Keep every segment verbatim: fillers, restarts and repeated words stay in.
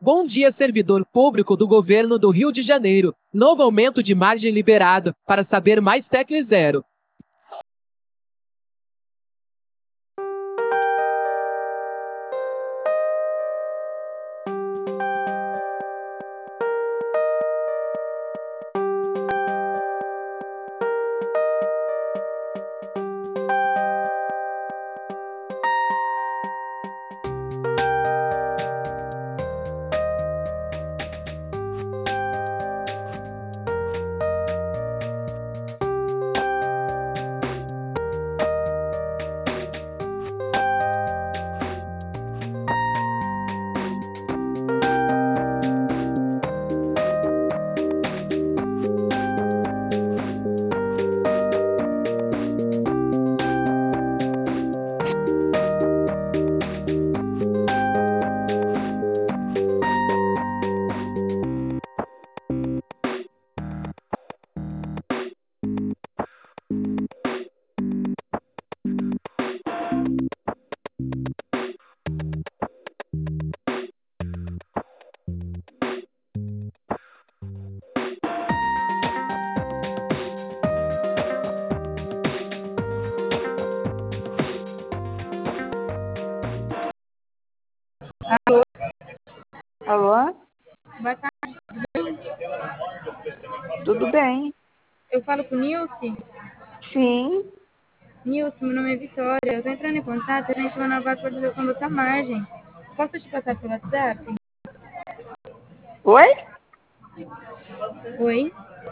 Bom dia, servidor público do governo do Rio de Janeiro. Novo aumento de margem liberado. Para saber mais, tecle zero. Alô? Boa tarde, tudo bem? Tudo bem? Eu falo com o Nilce? Sim. Nilce, meu nome é Vitória. Eu estou entrando em contato referente a uma nova atualização da sua margem. Posso te passar pelo WhatsApp? Oi? Oi?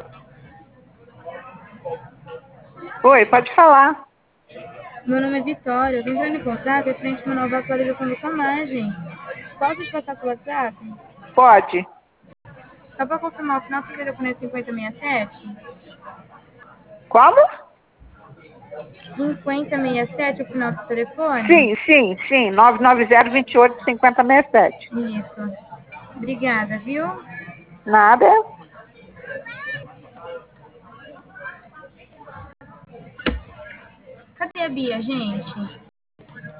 Oi, pode falar. Meu nome é Vitória. Eu estou entrando em contato referente a uma nova atualização da sua margem. Posso te passar pelo WhatsApp? Pode. Só para confirmar, o final do seu telefone é cinquenta e sete? Como? cinquenta e sete o final do seu telefone? Sim, sim, sim. nove nove zero, dois oito, cinco zero seis sete. Isso. Obrigada, viu? Nada. Cadê a Bia, gente?